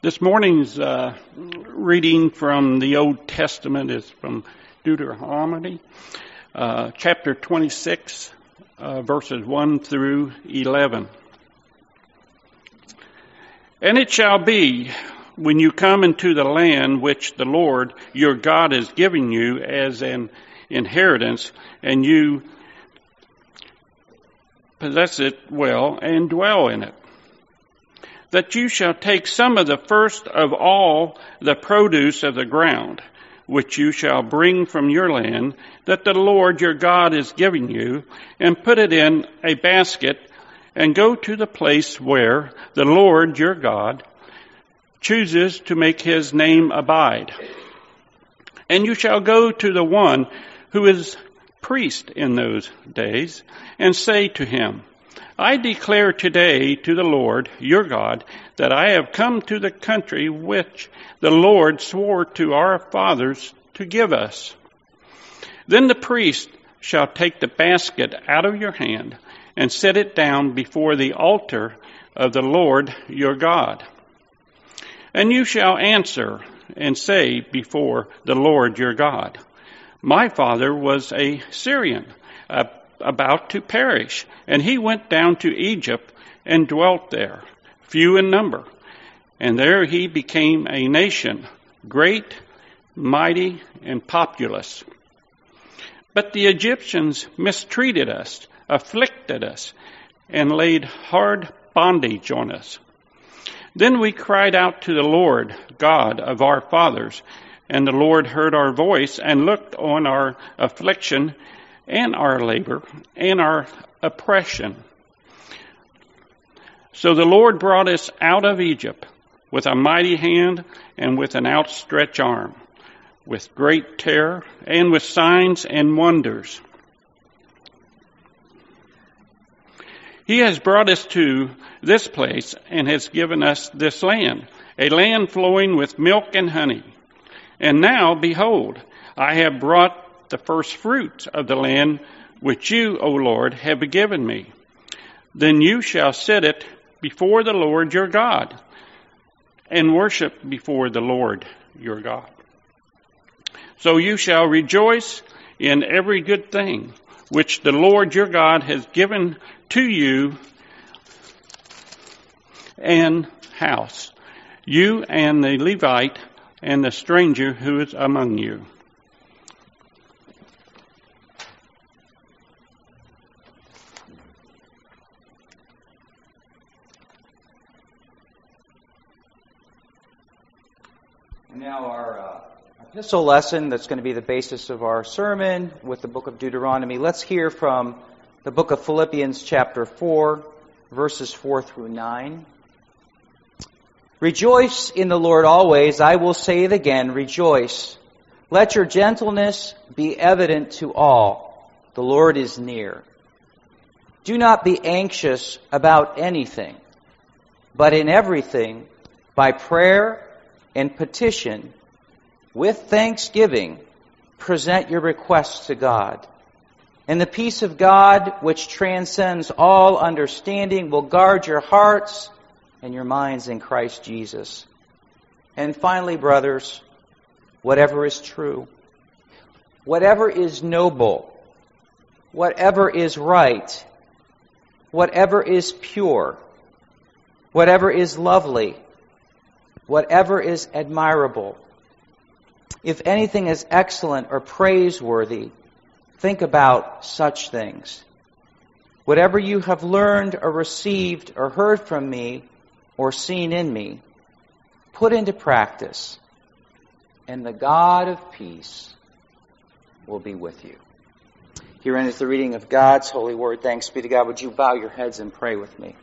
This morning's reading from the Old Testament is from Deuteronomy, chapter 26, verses 1 through 11. And it shall be, when you come into the land which the Lord your God is giving you as an inheritance, and you possess it well and dwell in it, that you shall take some of the first of all the produce of the ground, which you shall bring from your land, that the Lord your God is giving you, and put it in a basket, and go to the place where the Lord your God chooses to make his name abide. And you shall go to the one who is priest in those days, and say to him, I declare today to the Lord your God that I have come to the country which the Lord swore to our fathers to give us. Then the priest shall take the basket out of your hand and set it down before the altar of the Lord your God. And you shall answer and say before the Lord your God, my father was a Syrian, about to perish, and he went down to Egypt and dwelt there, few in number. And there he became a nation, great, mighty, and populous. But the Egyptians mistreated us, afflicted us, and laid hard bondage on us. Then we cried out to the Lord God of our fathers, and the Lord heard our voice and looked on our affliction and our labor, and our oppression. So the Lord brought us out of Egypt with a mighty hand and with an outstretched arm, with great terror and with signs and wonders. He has brought us to this place and has given us this land, a land flowing with milk and honey. And now, behold, I have brought the first fruits of the land which you, O Lord, have given me. Then you shall set it before the Lord your God, and worship before the Lord your God. So you shall rejoice in every good thing which the Lord your God has given to you and house, you and the Levite and the stranger who is among you. Now our epistle lesson that's going to be the basis of our sermon with the book of Deuteronomy. Let's hear from the book of Philippians chapter 4, verses 4 through 9. Rejoice in the Lord always. I will say it again, rejoice. Let your gentleness be evident to all. The Lord is near. Do not be anxious about anything, but in everything, by prayer and petition, with thanksgiving, present your requests to God. And the peace of God, which transcends all understanding, will guard your hearts and your minds in Christ Jesus. And finally, brothers, whatever is true, whatever is noble, whatever is right, whatever is pure, whatever is lovely, whatever is admirable, if anything is excellent or praiseworthy, think about such things. Whatever you have learned or received or heard from me or seen in me, put into practice, and the God of peace will be with you. Herein is the reading of God's holy word. Thanks be to God. Would you bow your heads and pray with me?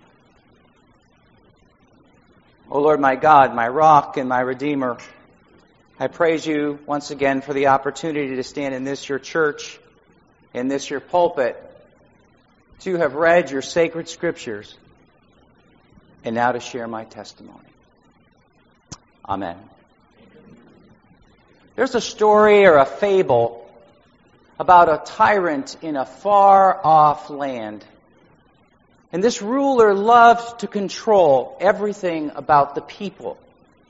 O Lord, my God, my rock and my redeemer, I praise you once again for the opportunity to stand in this your church, in this your pulpit, to have read your sacred scriptures, and now to share my testimony. Amen. There's a story or a fable about a tyrant in a far-off land. And this ruler loved to control everything about the people.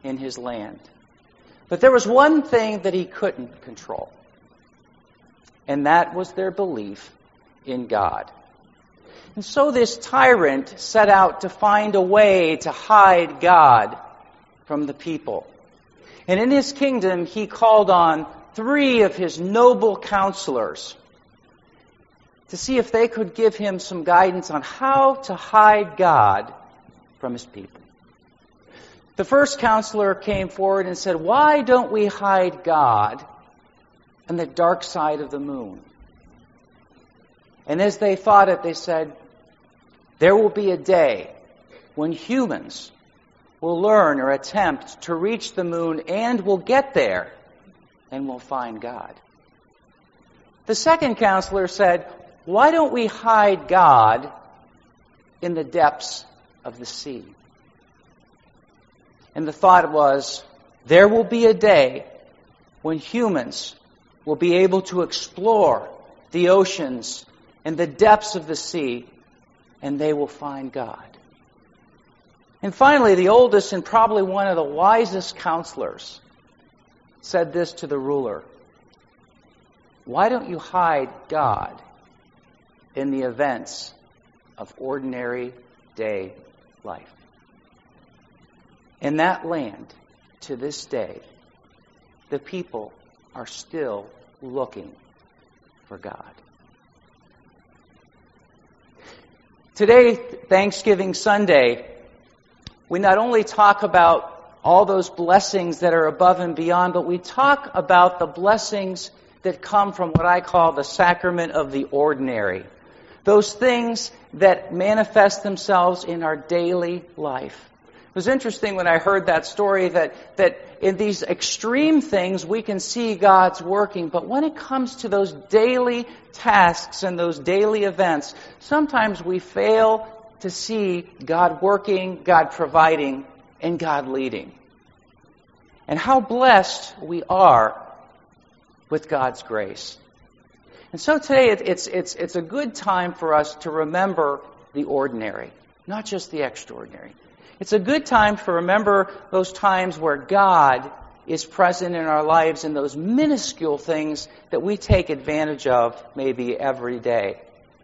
in his land. But there was one thing that he couldn't control, and that was their belief in God. And so this tyrant set out to find a way to hide God from the people. And in his kingdom, he called on 3 of his noble counselors to see if they could give him some guidance on how to hide God from his people. The first counselor came forward and said, "Why don't we hide God on the dark side of the moon?" And as they thought it, they said, "There will be a day when humans will learn or attempt to reach the moon and will get there and will find God." The second counselor said, "Why don't we hide God in the depths of the sea?" And the thought was, there will be a day when humans will be able to explore the oceans and the depths of the sea, and they will find God. And finally, the oldest and probably one of the wisest counselors said this to the ruler: "Why don't you hide God in the events of ordinary day life?" In that land, to this day, the people are still looking for God. Today, Thanksgiving Sunday, we not only talk about all those blessings that are above and beyond, but we talk about the blessings that come from what I call the sacrament of the ordinary. Those things that manifest themselves in our daily life. It was interesting when I heard that story that in these extreme things we can see God's working, but when it comes to those daily tasks and those daily events, sometimes we fail to see God working, God providing, and God leading. And how blessed we are with God's grace. And so today it's a good time for us to remember the ordinary, not just the extraordinary. It's a good time to remember those times where God is present in our lives in those minuscule things that we take advantage of maybe every day.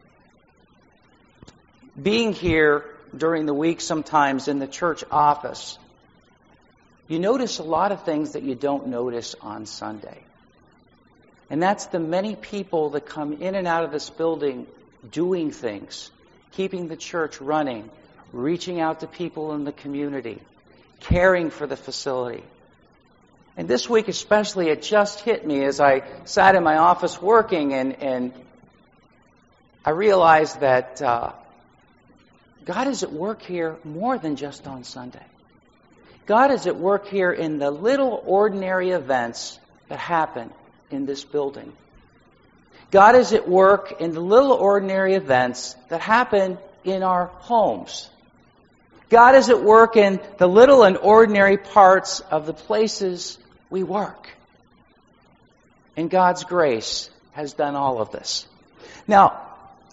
Being here during the week sometimes in the church office, you notice a lot of things that you don't notice on Sunday. And that's the many people that come in and out of this building doing things, keeping the church running, reaching out to people in the community, caring for the facility. And this week especially, it just hit me as I sat in my office working, and I realized that God is at work here more than just on Sunday. God is at work here in the little ordinary events that happen in this building. God is at work in the little ordinary events that happen in our homes. God is at work in the little and ordinary parts of the places we work. And God's grace has done all of this. Now,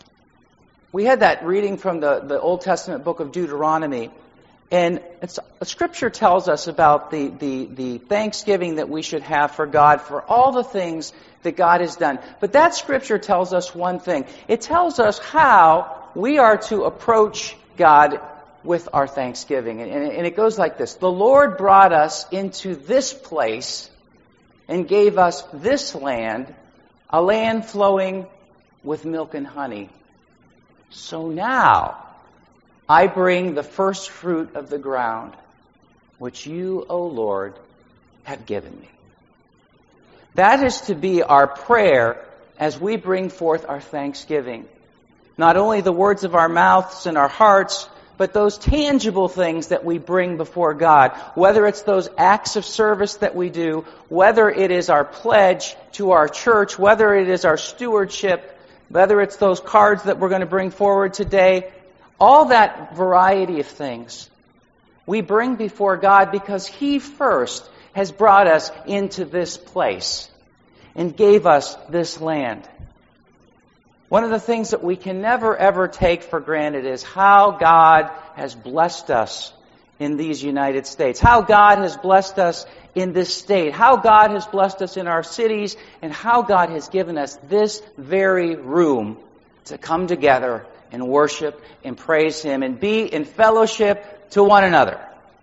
we had that reading from the Old Testament book of Deuteronomy, and Scripture tells us about the thanksgiving that we should have for God for all the things that God has done. But that Scripture tells us one thing. It tells us how we are to approach God with our thanksgiving. And it goes like this: the Lord brought us into this place and gave us this land, a land flowing with milk and honey. So now I bring the first fruit of the ground, which you, O Lord, have given me. That is to be our prayer as we bring forth our thanksgiving. Not only the words of our mouths and our hearts, but those tangible things that we bring before God, whether it's those acts of service that we do, whether it is our pledge to our church, whether it is our stewardship, whether it's those cards that we're going to bring forward today, all that variety of things we bring before God because He first has brought us into this place and gave us this land. One of the things that we can never, ever take for granted is how God has blessed us in these United States, how God has blessed us in this state, how God has blessed us in our cities, and how God has given us this very room to come together and worship and praise Him and be in fellowship to one another.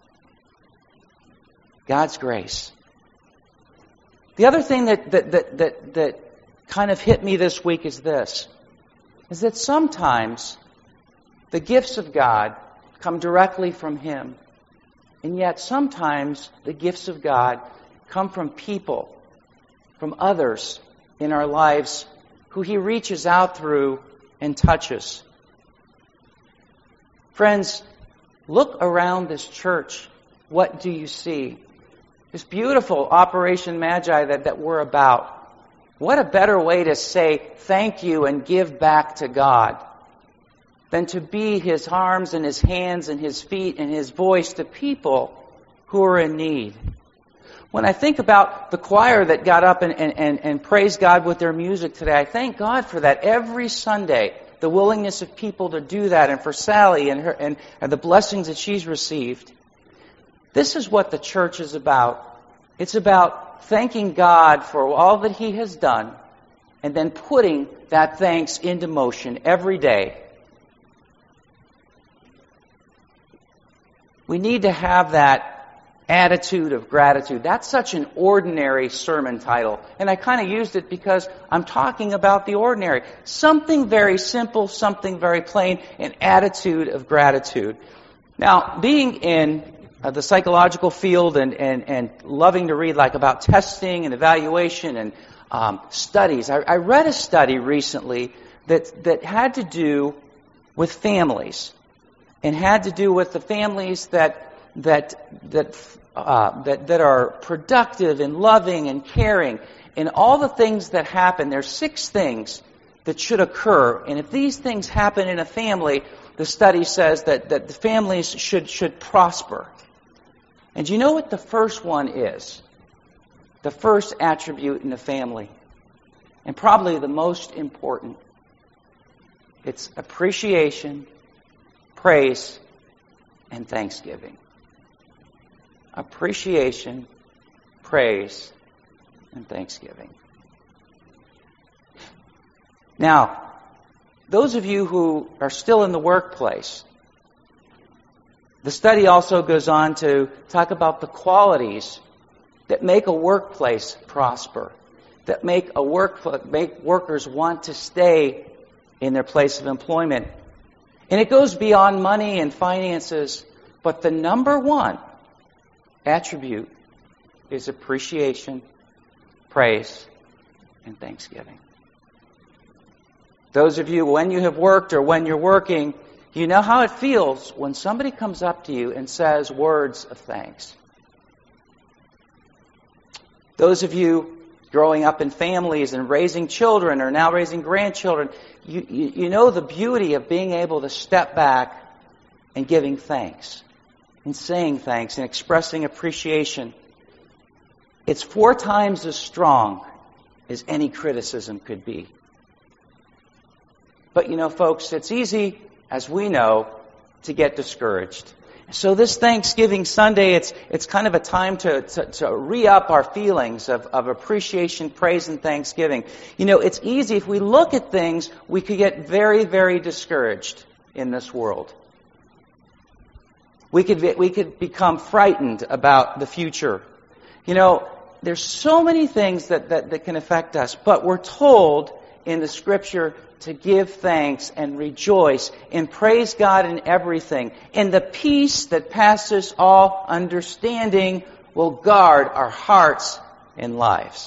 God's grace. The other thing that kind of hit me this week is this, is that sometimes the gifts of God come directly from Him, and yet sometimes the gifts of God come from people, from others in our lives who He reaches out through and touches. Friends, look around this church. What do you see? This beautiful Operation Magi that we're about. What a better way to say thank you and give back to God than to be His arms and His hands and His feet and His voice to people who are in need. When I think about the choir that got up and praised God with their music today, I thank God for that every Sunday. The willingness of people to do that, and for Sally and her and the blessings that she's received. This is what the church is about. It's about thanking God for all that He has done, and then putting that thanks into motion every day. We need to have that attitude of gratitude. That's such an ordinary sermon title. And I kind of used it because I'm talking about the ordinary. Something very simple, something very plain, an attitude of gratitude. Now, being in the psychological field and loving to read like about testing and evaluation and studies, I read a study recently that had to do with families, and had to do with the families that are productive and loving and caring, and all the things that happen. There's 6 things that should occur, and if these things happen in a family, the study says that the families should prosper. And do you know what the first one is? The first attribute in a family, and probably the most important. It's appreciation, praise, and thanksgiving. Appreciation, praise, and thanksgiving. Now, those of you who are still in the workplace, the study also goes on to talk about the qualities that make a workplace prosper, that make workers want to stay in their place of employment. And it goes beyond money and finances, but the number one attribute is appreciation, praise, and thanksgiving. Those of you, when you have worked or when you're working, you know how it feels when somebody comes up to you and says words of thanks. Those of you growing up in families and raising children or now raising grandchildren, you know the beauty of being able to step back and giving thanks, and saying thanks, and expressing appreciation. It's 4 times as strong as any criticism could be. But you know, folks, it's easy, as we know, to get discouraged. So this Thanksgiving Sunday, it's kind of a time to re-up our feelings of appreciation, praise, and thanksgiving. You know, it's easy, if we look at things, we could get very, very discouraged in this world. We could become frightened about the future. You know, there's so many things that can affect us, but we're told in the Scripture to give thanks and rejoice and praise God in everything. And the peace that passes all understanding will guard our hearts and lives.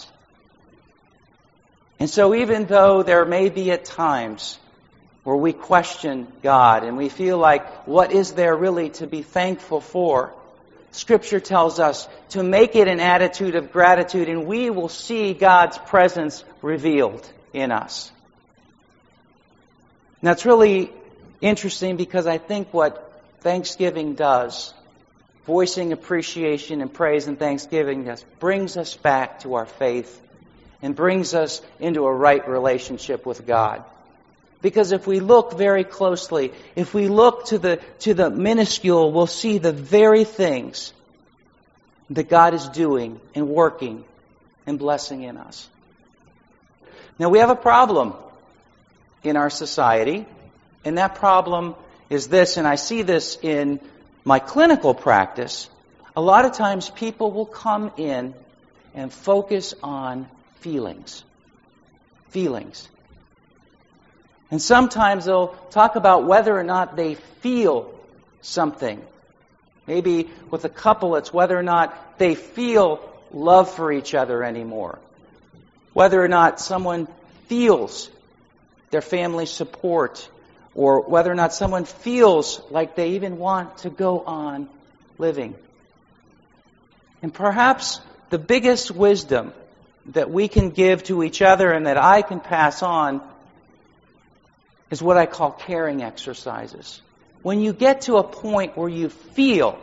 And so even though there may be at times where we question God and we feel like, what is there really to be thankful for? Scripture tells us to make it an attitude of gratitude, and we will see God's presence revealed in us. Now, it's really interesting because I think what Thanksgiving does, voicing appreciation and praise and thanksgiving, does, brings us back to our faith and brings us into a right relationship with God. Because if we look very closely, if we look to the minuscule, we'll see the very things that God is doing and working and blessing in us. Now we have a problem in our society, and that problem is this, and I see this in my clinical practice. A lot of times people will come in and focus on feelings. Feelings. And sometimes they'll talk about whether or not they feel something. Maybe with a couple, it's whether or not they feel love for each other anymore. Whether or not someone feels their family support, or whether or not someone feels like they even want to go on living. And perhaps the biggest wisdom that we can give to each other and that I can pass on is what I call caring exercises. When you get to a point where you feel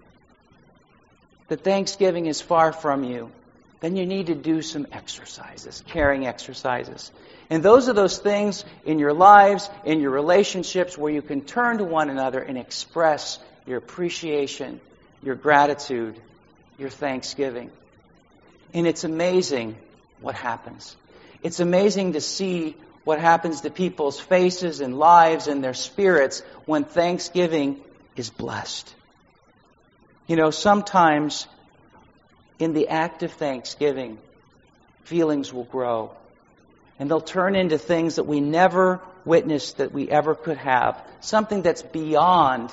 that Thanksgiving is far from you, then you need to do some exercises, caring exercises. And those are those things in your lives, in your relationships, where you can turn to one another and express your appreciation, your gratitude, your thanksgiving. And it's amazing what happens. It's amazing to see what happens to people's faces and lives and their spirits when Thanksgiving is blessed. You know, sometimes in the act of thanksgiving, feelings will grow. And they'll turn into things that we never witnessed that we ever could have. Something that's beyond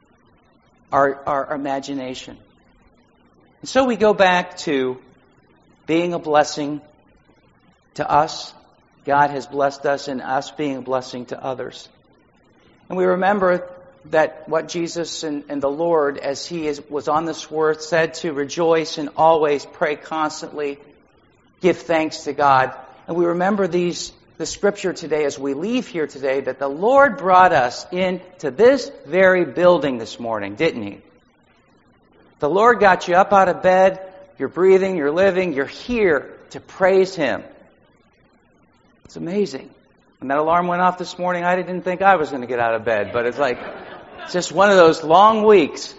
our imagination. And so we go back to being a blessing to us. God has blessed us, and us being a blessing to others. And we remember that what Jesus and the Lord, as He was on this earth, said to rejoice and always pray constantly, give thanks to God. And we remember the Scripture today as we leave here today, that the Lord brought us into this very building this morning, didn't He? The Lord got you up out of bed, you're breathing, you're living, you're here to praise Him. It's amazing. When that alarm went off this morning, I didn't think I was going to get out of bed, but it's like, it's just one of those long weeks.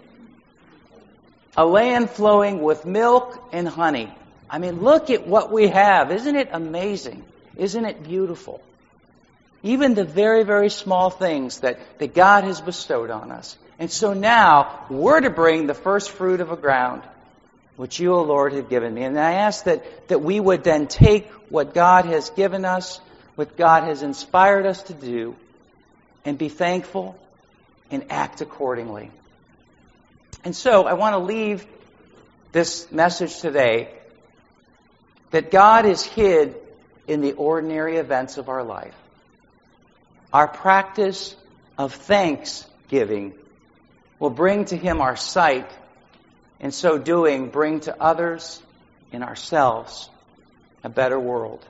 A land flowing with milk and honey. I mean, look at what we have. Isn't it amazing? Isn't it beautiful? Even the very, very small things that God has bestowed on us. And so now, we're to bring the first fruit of a ground, which you, O Lord, have given me. And I ask that we would then take what God has given us, what God has inspired us to do, and be thankful and act accordingly. And so, I want to leave this message today that God is hid in the ordinary events of our life. Our practice of thanksgiving will bring to Him our sight, and so doing, bring to others and ourselves a better world.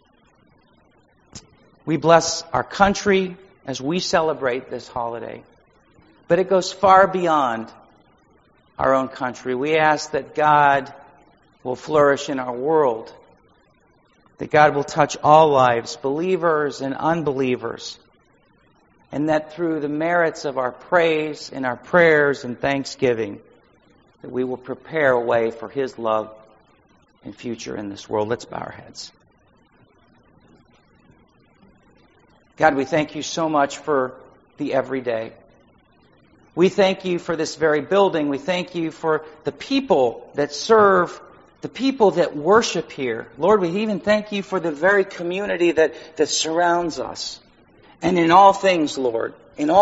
We bless our country as we celebrate this holiday, but it goes far beyond our own country. We ask that God will flourish in our world, that God will touch all lives, believers and unbelievers, and that through the merits of our praise and our prayers and thanksgiving, that we will prepare a way for His love and future in this world. Let's bow our heads. God, we thank You so much for the everyday. We thank You for this very building. We thank You for the people that serve, the people that worship here. Lord, we even thank You for the very community that surrounds us. And in all things, Lord,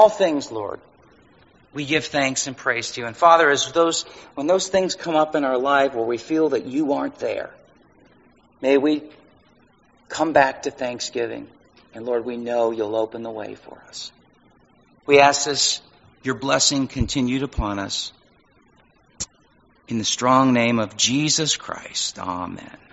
we give thanks and praise to You. And Father, when those things come up in our life where we feel that You aren't there, may we come back to thanksgiving. And Lord, we know You'll open the way for us. We ask this, Your blessing continued upon us. In the strong name of Jesus Christ, amen.